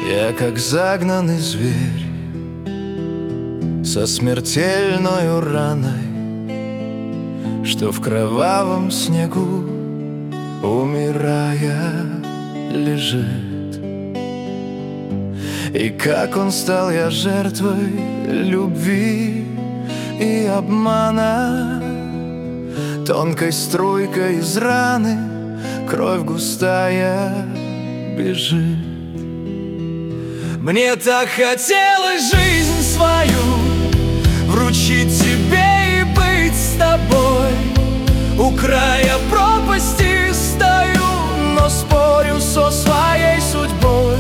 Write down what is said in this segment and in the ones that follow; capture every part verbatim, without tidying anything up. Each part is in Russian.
Я как загнанный зверь со смертельною раной, что в кровавом снегу, умирая, лежит. И как он стал я жертвой любви и обмана, тонкой струйкой из раны кровь густая бежит. Мне так хотелось жизнь свою вручить тебе и быть с тобой. У края пропасти стою, но спорю со своей судьбой.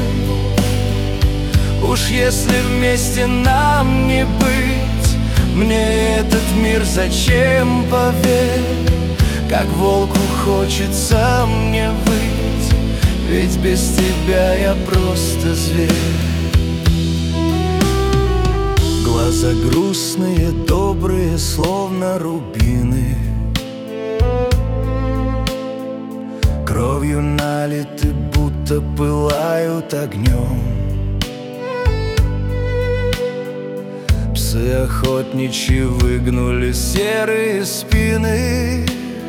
Уж если вместе нам не быть, мне этот мир зачем, поверь? Как волку хочется мне выть, ведь без тебя я просто зверь. Глаза грустные, добрые, словно рубины, кровью налиты, будто пылают огнем. Псы охотничьи выгнули серые спины,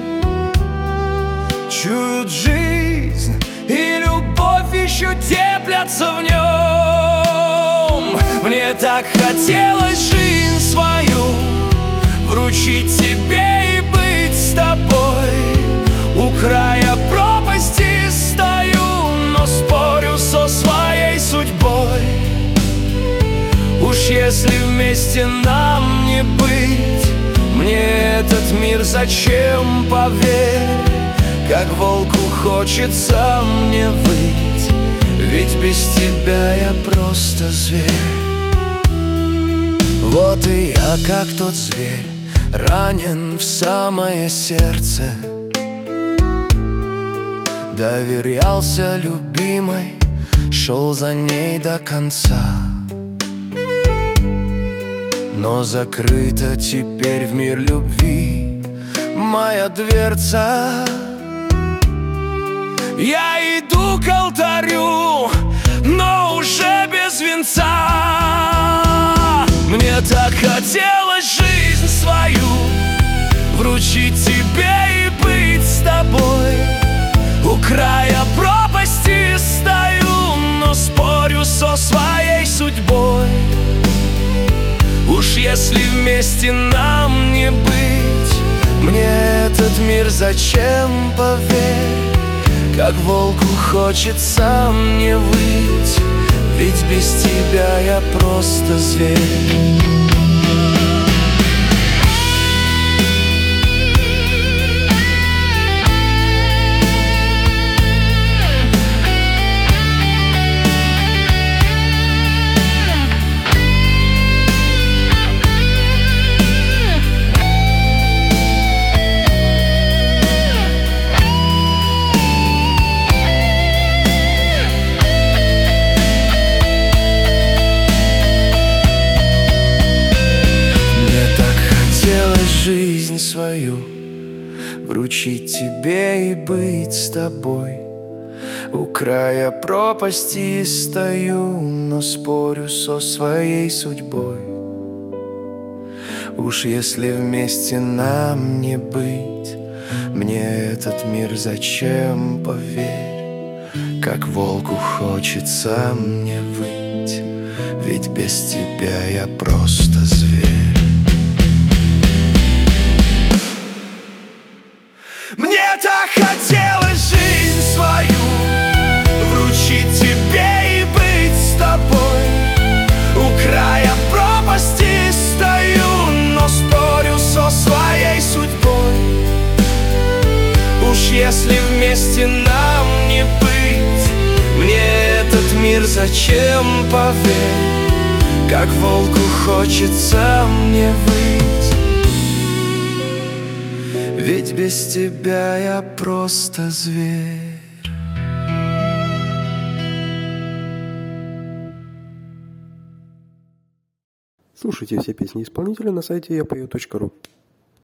чуют жизнь, и любовь еще теплятся в нем. Мне так хотелось жизнь свою вручить тебе и быть с тобой. У края пропасти стою, но спорю со своей судьбой. Уж если вместе нам не быть, мне этот мир зачем, поверь? Как волку хочется мне выть, ведь без тебя я просто зверь. Вот и я, как тот зверь, ранен в самое сердце. Доверялся любимой, шел за ней до конца. Но закрыта теперь в мир любви моя дверца. Я иду к алтарю, но уже без венца. Мне так хотелось жизнь свою вручить тебе и быть с тобой. У края пропасти стою, но спорю со своей судьбой. Уж если вместе нам не быть, мне этот мир зачем, поверь? Как волку хочется мне выть, ведь без тебя я просто зверь. Жизнь свою вручить тебе и быть с тобой. У края пропасти стою, но спорю со своей судьбой. Уж если вместе нам не быть, мне этот мир зачем, поверь? Как волку хочется мне выть, ведь без тебя я просто зверь. Мне так хотелось жизнь свою вручить тебе и быть с тобой. У края пропасти стою, но спорю со своей судьбой. Уж если вместе нам не быть, мне этот мир зачем, поверь? Как волку хочется мне выть, ведь без тебя я просто зверь. Слушайте все песни исполнителя на сайте я пою точка ру.